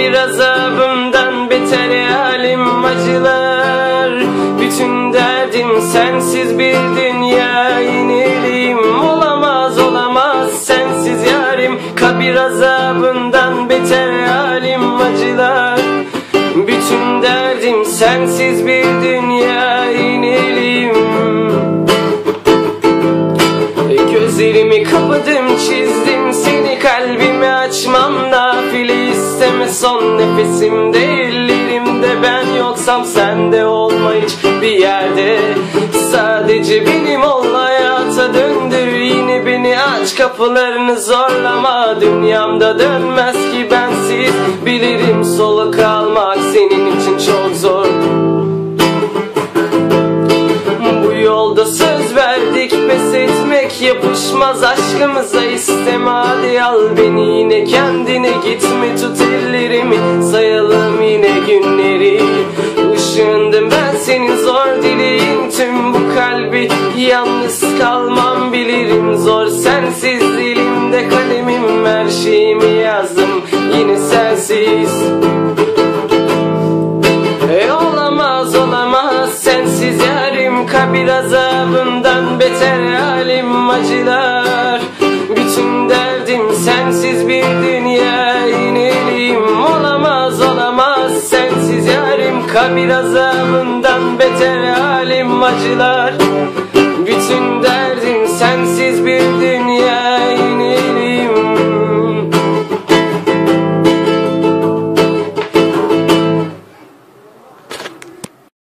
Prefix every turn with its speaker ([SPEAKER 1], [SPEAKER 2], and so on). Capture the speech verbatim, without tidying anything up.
[SPEAKER 1] kabir azabından beter halim acılar. Bütün derdim sensiz bir dünya inileyim. Olamaz olamaz sensiz yarim, kabir azabından beter halim acılar. Bütün derdim sensiz bir dünya inileyim. Gözlerimi kapadım çizdim seni, kalbimi açmam nafile, isteme son nefesimde ellerimde. Ben yoksam sende olma hiçbir yerde, sadece benim ol, hayata döndür yine beni, aç kapılarını zorlama. Dünyamda dönmez ki bensiz, bilirim soluk almak senin için çok zor. Bu yolda söz verdik, pes etmek yapışmaz aşkımıza, isteme hadi al beni yine kendine, gitme tut ellerimi, sayalım yine günleri. Işığındım ben senin, zor dileğin tüm bu kalbi, yalnız kalmam bilirim zor sensiz. Dilimde kalemim, her şeyimi yazdım yine sensiz. E olamaz olamaz sensiz yarim, kabir azabından beter halim acılar. Bütün derdim sensiz bir dünya ineliyim. Olamaz olamaz sensiz yarim, kabir azabından beter halim acılar.